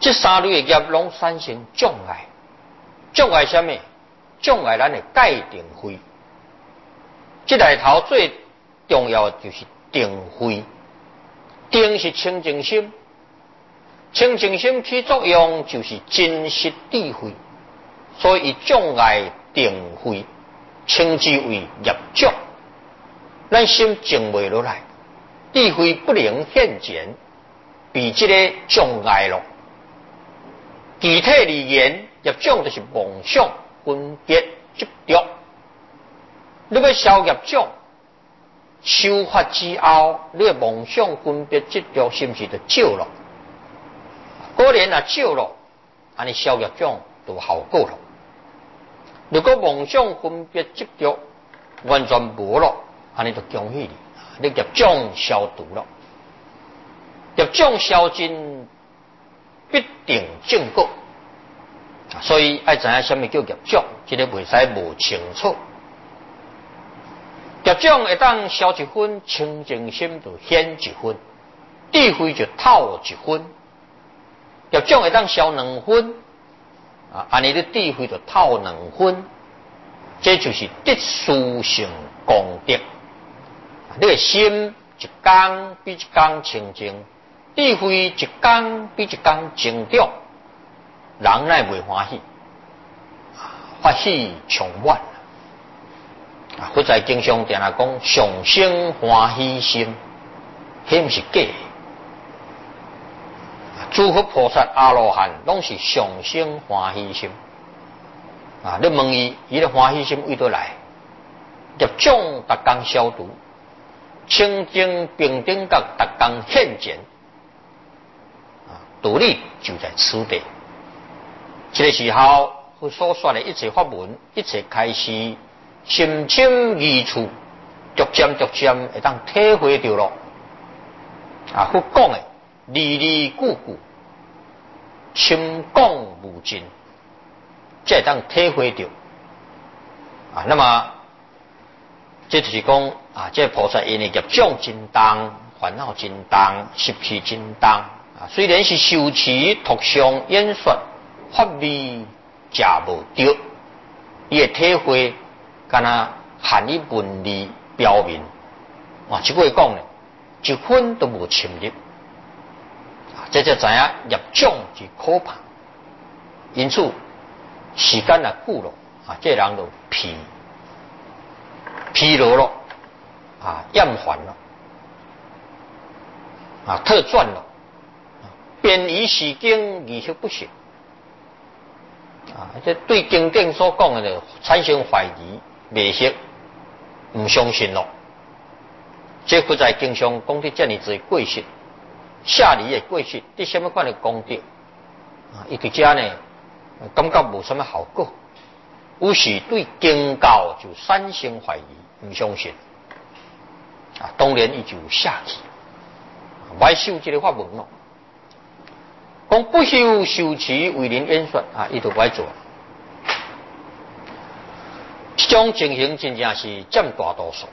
这三类的业拢产生障碍，障碍什么？障碍咱的界定慧。这内头最重要的就是定慧。定是清净心，清净心起作用就是真实智慧，所以障碍定慧，称之为业障。咱心静袂落来，智慧不能现前，比这个障碍咯。具体而言，业障就是妄想、分别、执着。你要消业障，修法之后，你的妄想、分别、执着是不是就少了？果然啊少了，安尼消业障就有效果了。如果妄想、分别、执着完全无了，安尼就恭喜你，你业障消除了。业障消尽，必定正果。所以爱知影什么叫业障，这个袂使无清楚。业障会当消一分，清净心就显一分，智慧就透一分。业障会当消两分，安尼你智慧就透两分，这就是得殊胜功德。你的心一天比一天清净，智慧一天比一天增长，人乃袂欢喜，欢喜充满。佛在经上定来讲，上生欢喜心，迄不是假的。诸佛菩萨、阿罗汉拢是上生欢喜心。你问伊，伊的欢喜心为倒来？业障逐工消除，清净平等觉逐工现前。道理就在此地。这个时候，佛所说的一切法门、一切开示，深深易处，逐渐会当体会到咯。佛讲的字字句句，深讲无尽，才会当体会到。那么这就是讲这菩萨因的业障真重，烦恼真重，习气真重。虽然是修持图像演说，法味食无着，伊的体会。敢若含于文理表明，这句讲呢，一分都无侵入，这才知影业障之可怕。因此，时间啊久了，这人就疲劳了，厌烦了，特转了，便于时经仪式不行。这对经典所讲的产生怀疑。未识，唔相信咯。这佛在经上讲的这么多过失，下里的过失，对什么款的功德？伊伫遮呢，感觉无什么效果，有时对经教就产生怀疑，唔相信。当然伊就下去，歹修这个法门咯。讲不修修持为人演说，伊就歹做。这种情形真正是占大多数，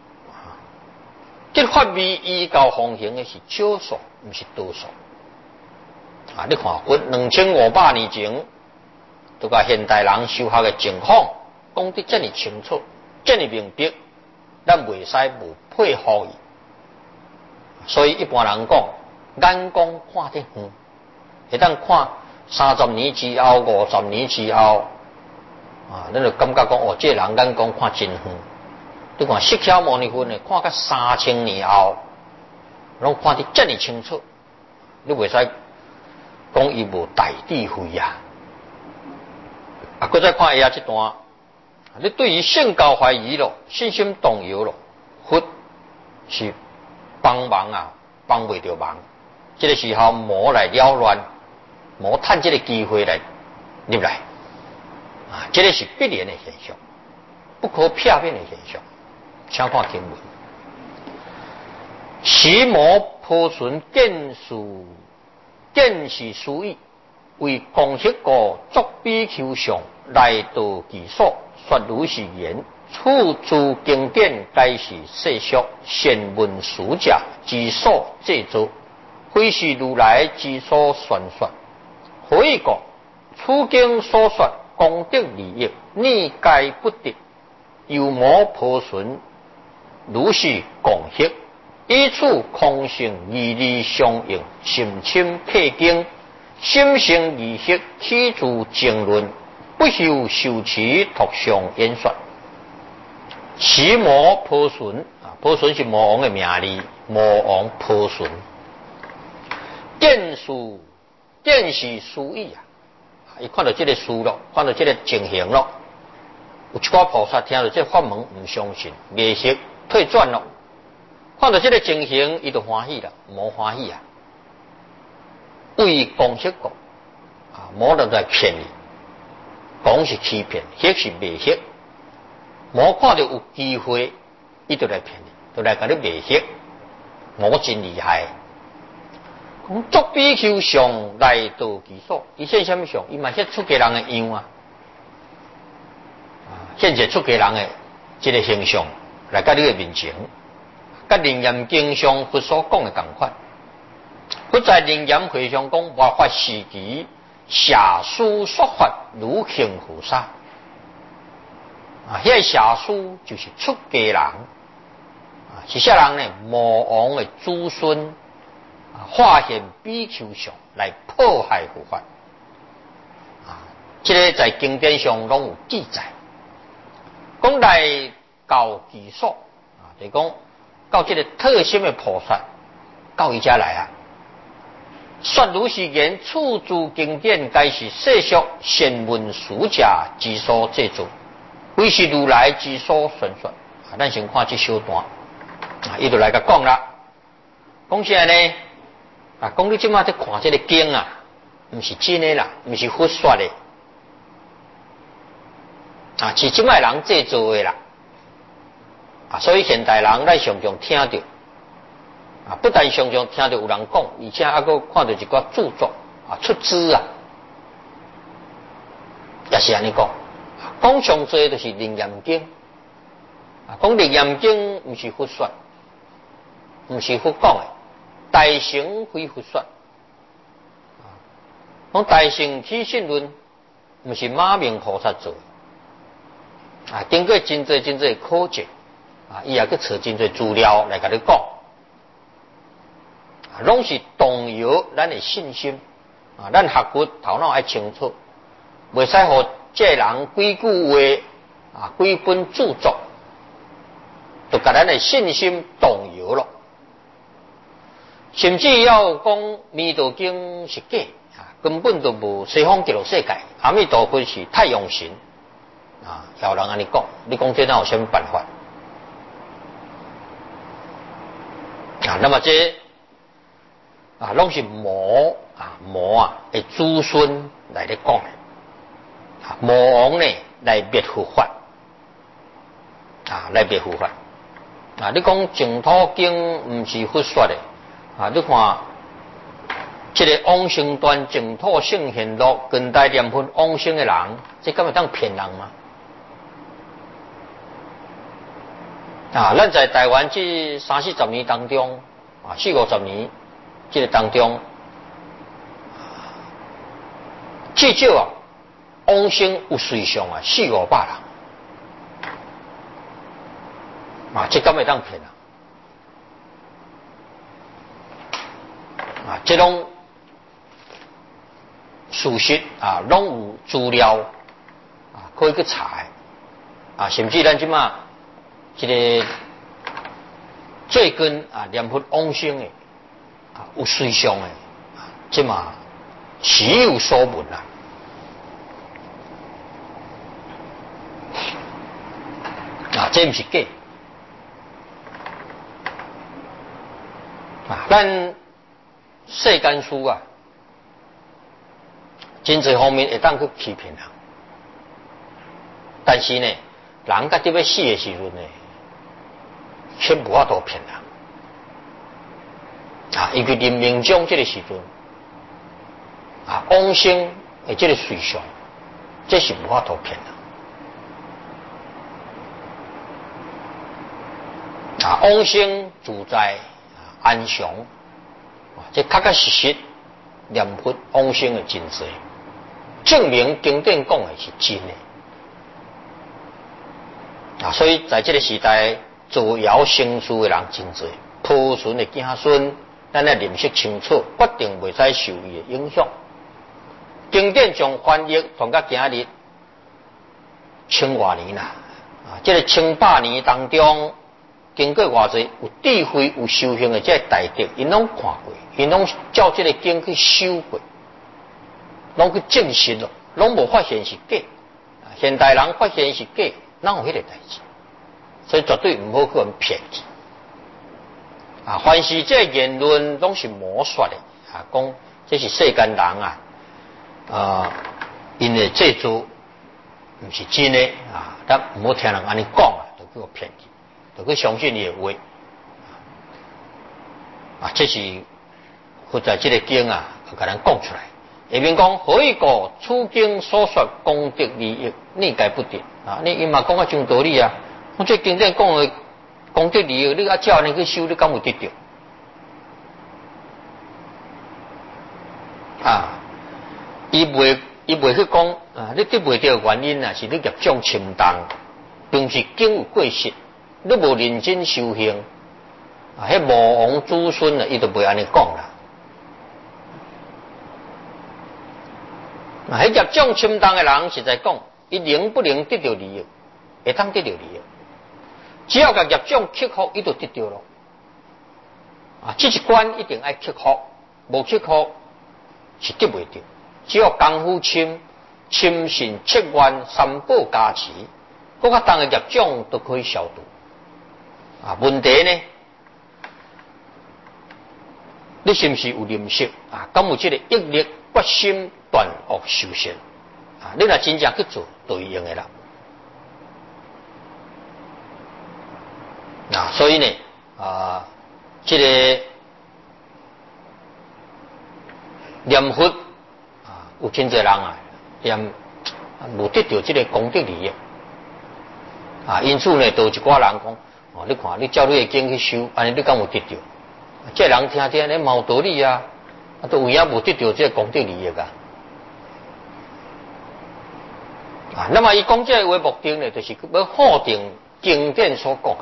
这法味依教奉行的是少数，不是多数。你看，佛2500年前，都甲现代人修学的情况讲得这么清楚，这么明白，咱袂使无配合伊。所以一般人讲，眼光看得远，会当看30年之后、50年之后。咱就感觉讲，这人眼光看真远。你看释迦牟尼佛呢，看到3000年后，拢看得这么清楚，你袂使讲伊无大智慧呀。搁再看下这段，你对于圣教怀疑了，信心动摇了，佛是帮忙帮袂着忙。这个时候魔来扰乱，魔趁这个机会来入来。这个是必然的现象，不可片面的现象。请看经文：邪魔破损见是属意，为公式故作比丘相来到其所，说如是言：处诸经典，该是世俗先闻书者之所制作，非是如来之所宣说。 何以讲？此经所说功德利益，逆界不得，有魔破损，如是共息。以此空性义理相应，心清契经，心性义息，体自经论，不修修持，托上演说。其魔破损啊，破损是魔王的名字，魔王破损。见是思意啊，伊看到这个事咯，看到这个情形咯，有一寡菩萨听到这法门唔相信，迷失退转咯。看到这个情形，伊就欢喜了，魔欢喜啊，为公息讲啊，魔都在骗你，讲是欺骗，息是迷失。魔看到有机会，伊就来骗你，就来甲你迷失。魔真厉害，讲作比丘上来到其所，伊现什么相？伊嘛现出家人的样啊，现一出家人的这个形象来甲你的面前。甲楞严经上佛所讲的同款，佛在楞严会上讲，末法时期，写书说法如行菩萨。啊，迄个写书就是出家人，啊，是啥人呢？魔王的子孙，啊，化现比丘相来迫害佛法。啊，这个在经典上拢有记载，讲来到其所，啊，就是讲。到这个特心的菩萨到伊家来啊，说如是言，处诸经典，该是世俗显文书家之所制作，非是如来之所宣说。啊，咱先看这小段，啊，伊就来甲讲啦，讲啥呢？啊，讲你即马在看这个经啊，不是真的啦，不是佛说的，啊，是即摆人制作的啦。啊，所以现代人咱常常听到，啊，不但常常听到有人讲，而且还佫看到一个著作啊出资啊，也是安尼讲。讲上最就是《楞严经》，啊，讲《楞严经》不是佛说，不是佛讲的，大乘非佛说。讲大乘起信论，不是马明菩萨做的，啊，经过真侪考证。啊，伊也去找真侪资料来甲你讲，啊，拢是动摇咱的信心，啊，咱学佛头脑爱清楚，袂使互这人几句话，啊，几本著作，就甲咱的信心动摇了。甚至要讲《弥陀经》是假，啊，根本都无西方极乐世界，阿弥陀佛是太阳神，啊，有人安尼讲，你讲这哪有什么办法？啊，那么这啊，拢是魔的子孙来咧讲的，啊，魔王呢来灭佛法，啊，来灭佛法，啊，你讲净土经唔是佛说的，啊，你看这个往生段净土圣贤录跟大念佛往生的人，这敢会当骗人吗？啊，咱在台湾这30-40年当中，啊，40-50年，这个当中，至少啊，往生有随上啊400-500人，啊，这敢会当骗啊？这拢事实啊，拢有资料啊，可以去查的，啊，甚至咱即马。这个最近啊，念佛往生的啊，有随上的啊，这嘛时有所闻啊。啊，这不是假啊。咱世间事啊，真侪方面会当去欺骗人，但是呢，人甲伫要死的时阵呢。却无法度骗人啊！尤其临命终这个时阵啊，往生的这个随相，这是无法度骗人啊！往生自在安详，这确确实实念佛往生的真多，证明经典讲的是真的。所以在这个时代，造谣生事的人真多，抱孙的子孙，咱要认识清楚，决定袂使受伊的影响。经典从翻译从到今日千多年啦，这个千百年当中，经过偌济有智慧、有修行的这大德，因拢看过，因拢照这个经去修过，拢去证实了，拢无发现是假。现代人发现是假，哪有迄个代志？所以绝对唔好去人骗去。凡是这言论拢是魔说的，讲这是世间人因为这做唔是真的咱唔好听人安尼讲就去我骗去，就去相信伊的话这是或者这个经甲咱讲出来。下面讲何以故此经所说功德利益逆改不定你伊嘛讲真道理我这经典讲的功德利益，你照安尼去修，你敢有得到？伊袂去讲你得袂到的原因是你业障深重，并是经有过失，你无认真修行迄魔王子孙伊就袂安尼讲啦。迄业障深重的人实在讲，伊能不能得到利益？会当得到利益。只要甲业障克服，伊就得到咯。这一关一定要克服，无克服是得袂到。只要功夫深，深信切愿三宝加持，搁较重的业障都可以消除。问题呢？你是不是有认识敢有这个毅力、决心断恶修善你若真正去做，就会用的啦。所以呢，这个念佛有真侪人念无得到这个功德利益因此呢，有一寡人讲你看你照你的经去修，安尼你敢有得到？这人听听你冇道理都有影无得到这个功德利益那么伊讲这个话目的呢，就是要否定经典所讲的。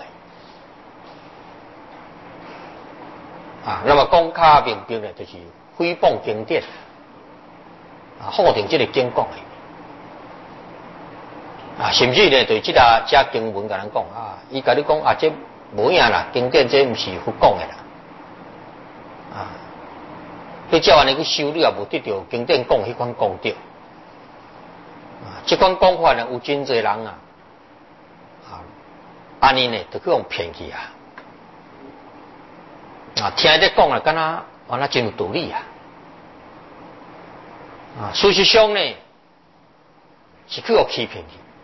那么讲较明白呢，就是诽谤经典否定这个经讲的甚至呢，对这经文甲人讲伊甲你讲这无影啦，经典这不是佛讲的啦你照安尼去修，你也无得到经典讲迄款功德这款讲法呢，有真侪人安尼呢，就去用骗去听你讲了，敢若真有道理事实上呢，是去互欺骗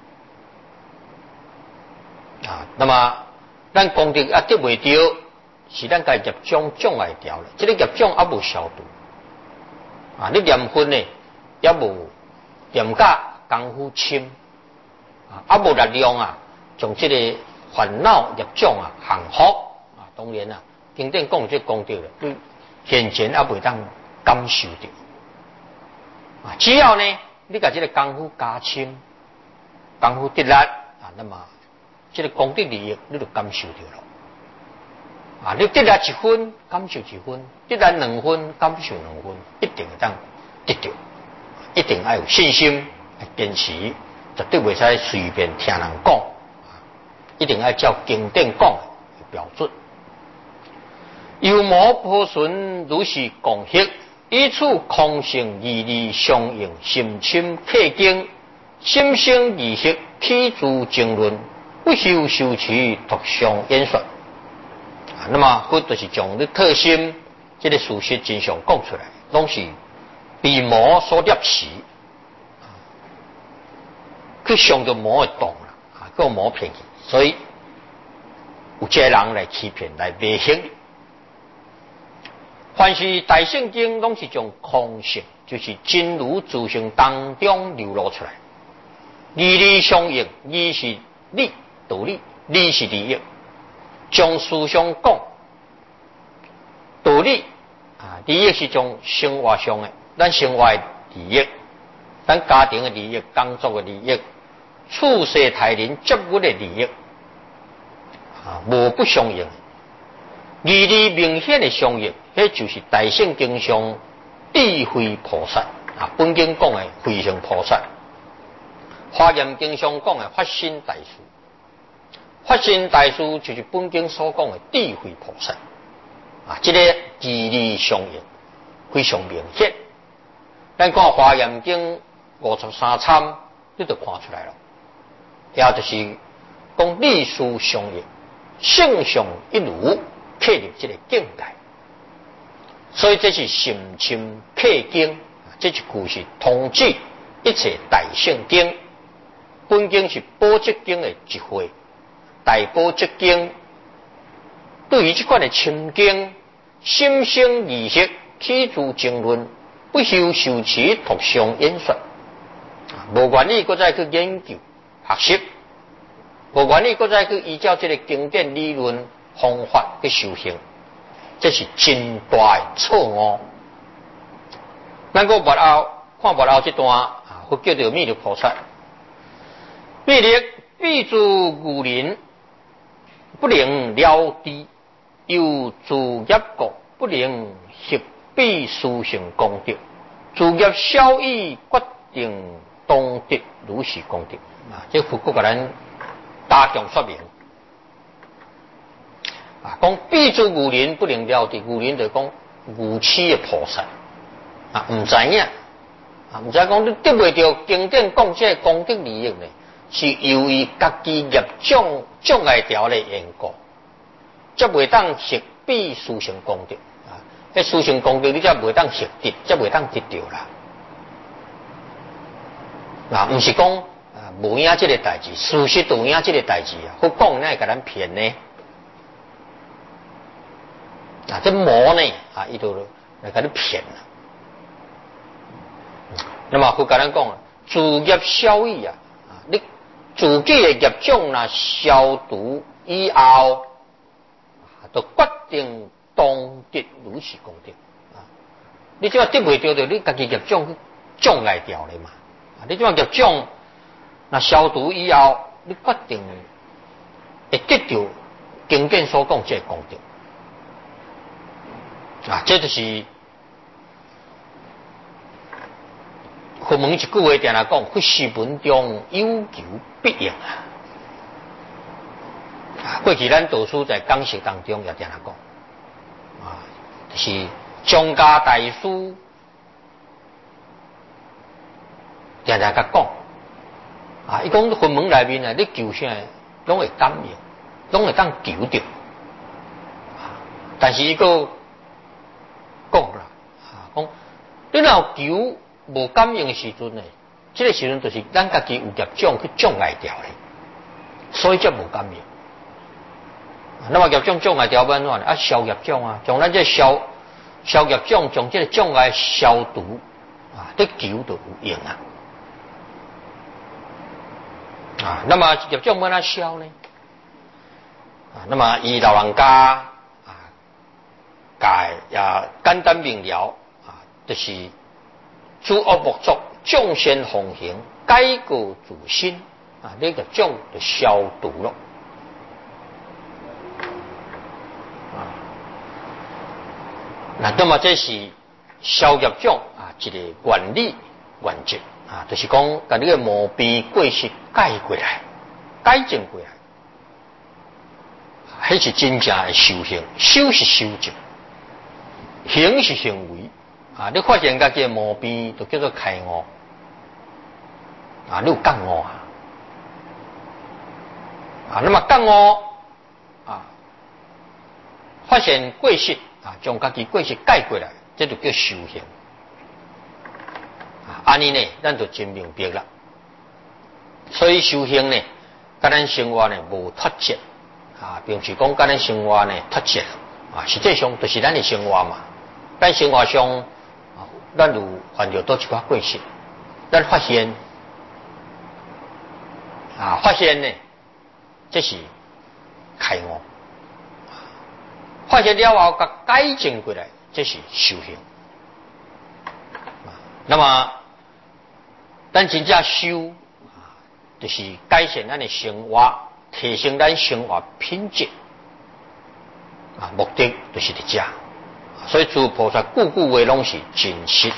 去那么咱功德得袂到，是咱家业障障碍掉了，这个业障还无消除你念佛呢，也无念甲功夫深无力量将这个烦恼业障降服当然经典讲这功德了，你现前也袂当感受到只要呢，你把这个功夫加深，功夫得力那么这个功德利益你就感受到了你得力一分，感受一分；得力两分，感受两分，一定会当得到，一定要有信心，坚持，绝对袂使随便听人讲一定要照经典讲的标准。幽魔破损如是共识，以此空性义理相应，心深刻经，心生义识，体诸经论，不修修持，独相演说那么佛就是将你特心这个事实真相讲出来，拢是被魔所猎取去上到魔的当啦去魔骗去，所以有这人来欺骗来迷信凡是大圣经拢是将空性，就是真如自性当中流露出来。义理相应，义是理道理，理是利益。将思想讲道理利益是种生活上的，咱生活的利益，咱家庭的利益，工作的利益，处世待人接物的利益，无不相应。义理明显的相应，迄就是大圣经上智慧菩萨本经讲的慧性菩萨，华严经上讲的法身大师。法身大师就是本经所讲的智慧菩萨这个义理相应非常明显。咱看华严经53参，你就看出来了，也就是讲理事相应，性上一如，契入这个境界。所以这是心清契经，这一句是统治一切大圣经。本经是宝积经的一回。大宝积经对于这款的清经，心生意识，起自经论，不修受持，图上演说，无愿意搁再去研究学习，无愿意搁再去依照这个经典理论方法去修行，这是真大的错误。咱个幕后看幕后这段佛叫做弥勒菩萨，弥勒必诸愚人，不能了知，又自业国，不能合必殊胜功德，自业效益决定当得如是功德这佛国给咱加强说明讲必诸愚人不能了知，愚人就讲愚痴的菩萨唔知影唔知讲你得袂到经典讲这功德利益呢，是由于家己业障碍条的缘故，则袂当实必殊胜功德迄殊胜功德你则袂当实得，则袂当得到啦。唔是讲无影这个代志，事实有影这个代志佛讲哪会甲咱骗呢？这魔呢伊就来甲你骗啦。那么佛甲咱讲自业效益你自己的业障消除以后，就决定当得如是功德你即话得袂到，就你家己业障去障碍掉咧嘛你即话业障消除以后，你决定会得到经典所讲这功德这就是佛门一句话定来讲，佛是文中有求必应过去咱导师在讲释当中也定来讲就是张家大师定定甲讲伊讲佛门内面你求啥拢会感应，拢会当求到但是伊个讲啦讲你若求无感应的时阵呢，这个时阵就是咱家己有业障去障碍掉咧，所以才无感应那么业障障碍掉要安怎消业障将咱这消业障，将这个障碍消除得求就有用那么业障要哪消呢那么以老人家解也简单明了就是诸恶莫作，众善奉行，改过自新这个障就消除了那么这是消业障一个原理原则就是讲把你的毛病过失改过来，改正过来，迄是真正的修行。修是修正，行是行为你发现家己的毛病，就叫做开悟你有觉悟那么觉悟发现过失将家己过失改过来，这就叫修行安尼呢，咱就真明白了。所以修行呢，甲咱生活呢无脱节并是讲甲咱生活呢脱节实际上就是咱的生活嘛。咱生活上咱有犯着多一寡过失，咱发现发现呢，这是开悟。发现了后，甲改正过来， 这是修行。那么，咱真正修，就是改善咱的生活，提升咱生活品质。目的就是伫遮，所以诸菩萨句句话拢是真实。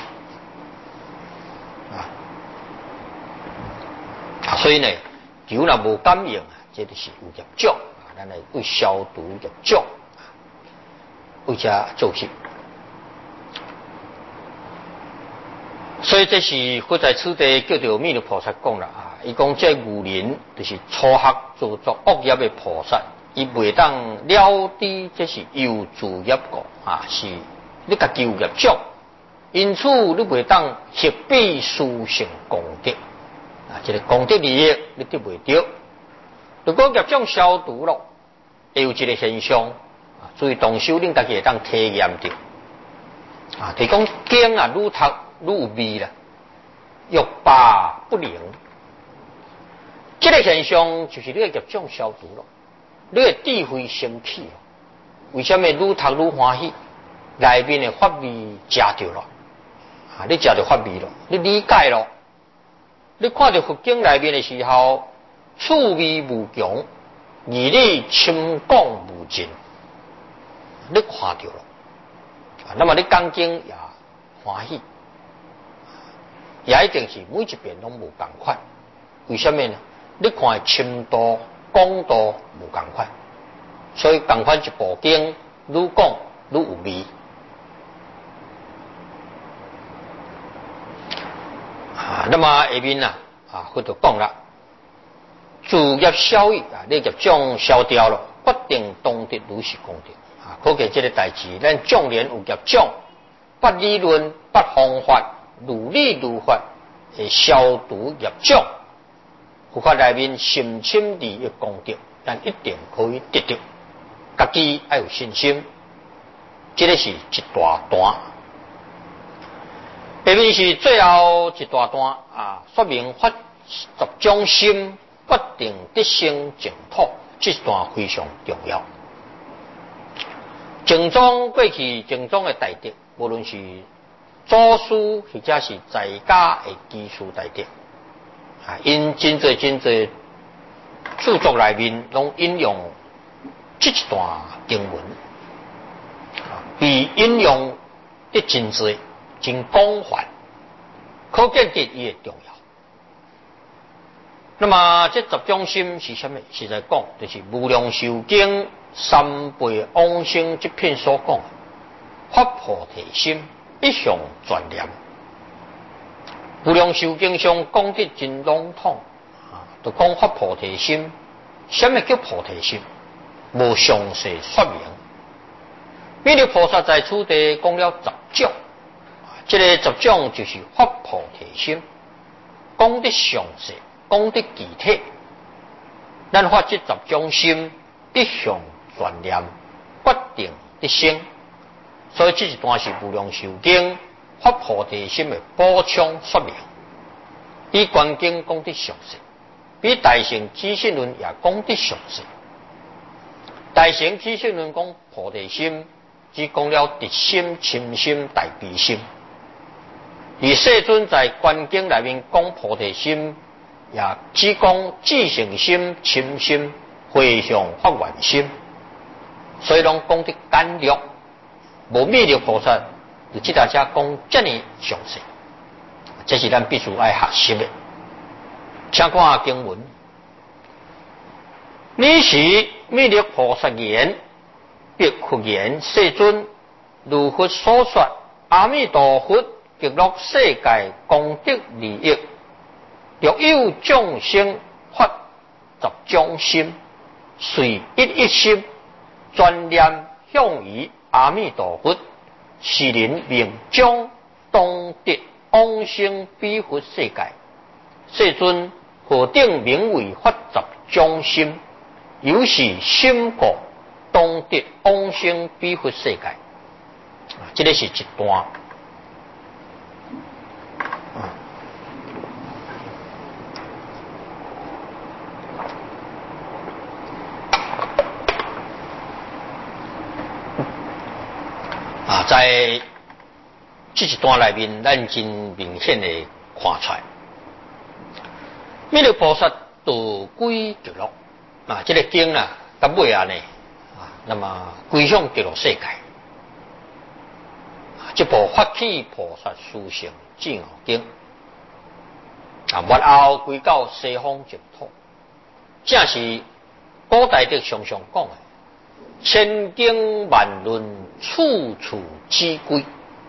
所以呢，如若无感应，这就是有业障，咱来为消除业障，为遮做事。所以这是佛在此地叫做弥勒菩萨讲啦伊讲这愚人就是初学做作恶业的菩萨，伊袂当了知这是有助业果是你家己有业障，因此你袂当合必殊胜功德。这个功德利益你得袂到，如果业障消除了，会有一个现象注意动手，恁家己会当体验到就是讲经愈读愈有味啦，欲罢不能。这个现象就是你的业障消除了，你的智慧升起了。为什么愈读愈欢喜？内面的法味食着了你食着法味了，你理解了。你看到佛经内面的时候，趣味无穷，义理深广无尽，你看到了那么你讲经也欢喜，也一定是每一遍拢无同款。为什么呢？你看的深度、广度无同款，所以同款一部经，愈讲愈有味。那么下面佛就讲啦，诸业消矣你业障消掉了，决定当得如是功德可见这个代志，咱纵然有业障，不理论、不方法，如理如法，会消除业障。佛法内面深深利益功德，咱一定可以得到。家己要有信心，这个是一大段。下面是最后一大段说明发十种心，决定得生净土。这段非常重要。净宗过去净宗的大德，无论是祖师或者是在家的基础大德因真侪著作内面拢引用这一段经文比引用得真侪。真广泛，可见得伊的重要。那么这十种心是什么？是在讲，就是《无量寿经》三辈往生这篇所讲的发菩提心，一向专念。《无量寿经》上讲得真笼统就讲发菩提心。什么叫菩提心？无详细说明。弥勒菩萨在此地讲了10种。这个10种就是发菩提心，讲得详细，讲得具体。咱发这10种心，一向专念，决定得生。所以这一段是《无量寿经》发菩提心的补充说明。比观经讲得详细，比大乘起信论也讲得详细。大乘起信论讲菩提心，只讲了直心、深心、大悲心。而世尊在观经内面讲菩提心，也只讲至诚心、深心、回向发愿心，所以拢讲得简略，无弥勒菩萨就即大家讲这么详细，这是咱必须爱学习的。请看经文：你是弥勒菩萨言，必复言世尊，如佛所说，阿弥陀佛。极乐世界功德利益，若有众生发10种心，随一心专念向于阿弥陀佛，是人命中当得往生彼佛世界。世尊何定名为发10种心？有是心故，当得往生彼佛世界。这个是一段。 在这一段里面，咱真明显的看出来，弥勒菩萨渡归极乐这个经到尾呢那么归向极乐世界。这部发起菩萨思想正傲经末后归到西方净土，正是古代的常常讲的千经万论，处处之归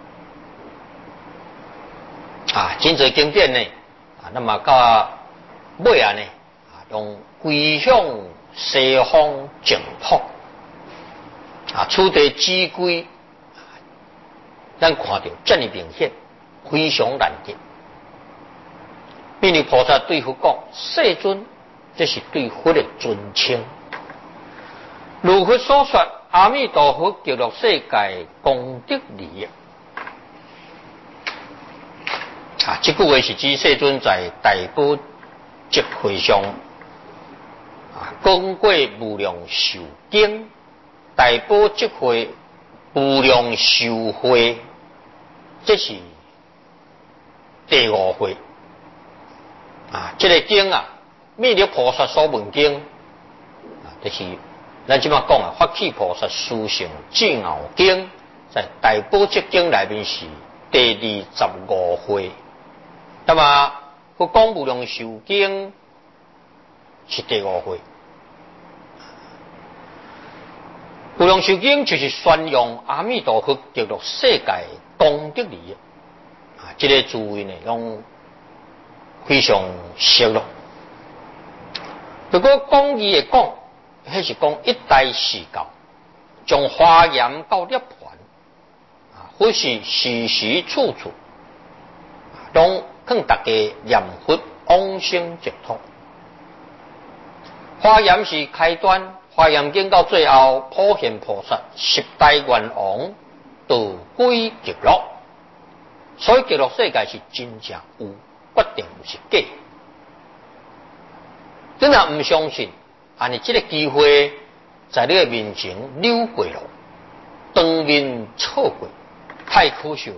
真侪经典呢那么到尾呢用归向西方净土处地之归，咱看到这么明显，非常难得。弥勒菩萨对佛讲：“世尊，这是对佛的尊称。如佛所说，阿弥陀佛极乐世界功德利益。”这句话是指世尊在大宝积会上讲过无量寿经，大宝积会无量寿会，这是第五会这个经弥勒菩萨所闻经就是咱即摆讲的发起菩萨思想正傲经，在大宝积经里面是第25会。那么佛讲无量寿经是第5会。无量寿经就是宣扬阿弥陀佛极乐世界功德利益这个滋味呢用非常熟络。如果讲义的讲，那是讲一代世教，将华严到涅槃或是时时处处拢劝大家念佛往生净土。华严是开端，华严经到最后，普贤菩萨10代愿王渡归极乐，所以极乐世界是真正有，决定不是假。你若唔相信，尼这个机会在你的面前溜过了，当面错过，太可惜了。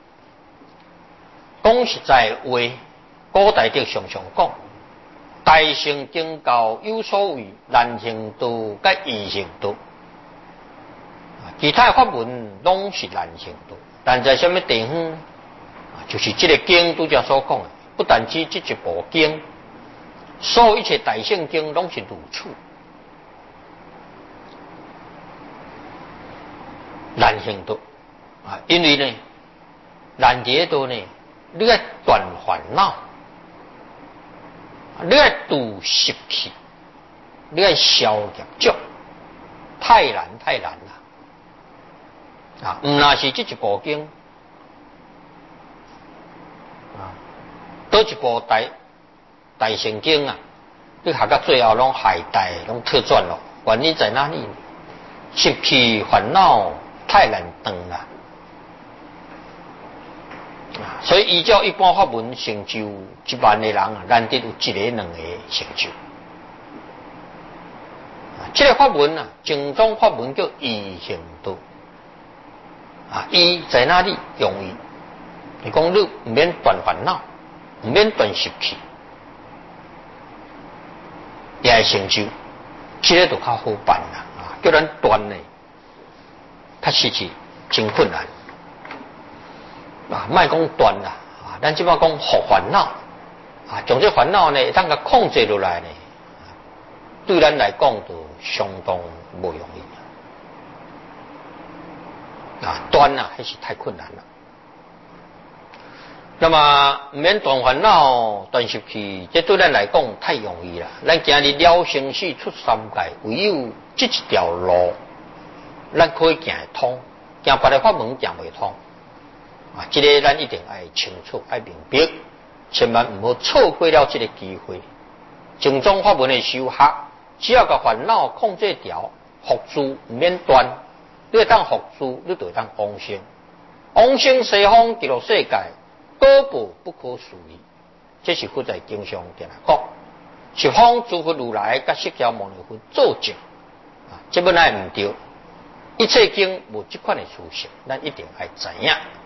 讲实在话，古代的常常讲，大乘经教有所谓难行道甲易行道，其他法门拢是难行道，但在什么地方就是这个经拄则所讲的，不但只这一部经，所有一切大乘经拢是如此。难行道因为呢，难解道呢，你要断烦恼，你要度习气，你要消业障，太难了唔那是这一部经多一部大乘经你学到最后拢海带拢特转了，原因在哪里？习气烦恼太难断了所以依照一般法门成就1万个人难得有1个2个成就。这个法门正宗法门叫易行道易在哪里？容易。你讲你唔免断烦恼，唔免断习气，也会成就，这个就较好办啦叫咱断呢，确实是真困难莫讲断啦咱即摆讲伏烦恼将这烦恼呢当个控制落来呢，对咱来讲就相当不容易断还是太困难了。那么唔免断烦恼断习气，这对咱来讲太容易了。咱今日了生死出三界，唯有这一条路咱可以行得通，行别的法门行袂通这个咱一定要清楚要明白，千万唔好错过了这个机会。正宗法门的修学，只要把烦恼控制掉，福珠唔免断，你会当福珠，你就会当往生。往生西方极乐世界，多宝不可思议。这是佛在经上定来讲，十方诸佛如来甲释迦牟尼佛作证这本来唔对一切经无这款的事实，咱一定要知影。